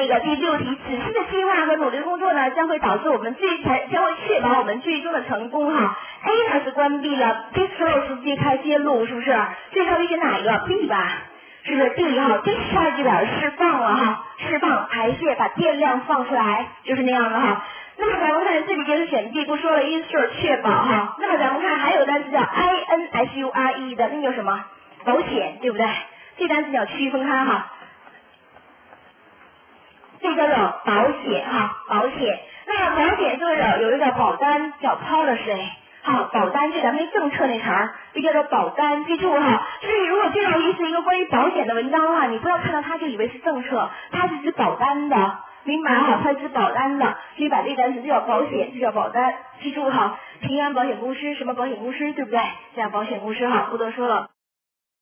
那个第6题，仔细的计划和努力工作呢，将会确保我们最终的成功哈。A 呢是关闭了 disclose 揭开揭露，是不是？最后一选哪一个 ？B 吧，是不是 D 哈 ？discharge 就表示释放了哈，释放排泄，把电量放出来，就是那样的哈。那么咱们看这里就是选 D， 不说了 ，insure 确保哈。那么咱们看还有个单词叫 insure 的，那叫什么？保险，对不对？这单词要区分开哈。这叫做保险哈，保险。那么保险就是有一个保单叫 policy， 好，保单就咱们政策那词儿，就叫做保单，记住哈。所以如果介绍是一个关于保险的文章的话，你不要看到它就以为是政策，它是指保单的，明白哈？它是指保单的，所以把这个单词就叫保险，就叫保单，记住哈。平安保险公司什么保险公司，对不对？这样保险公司哈，不多说了。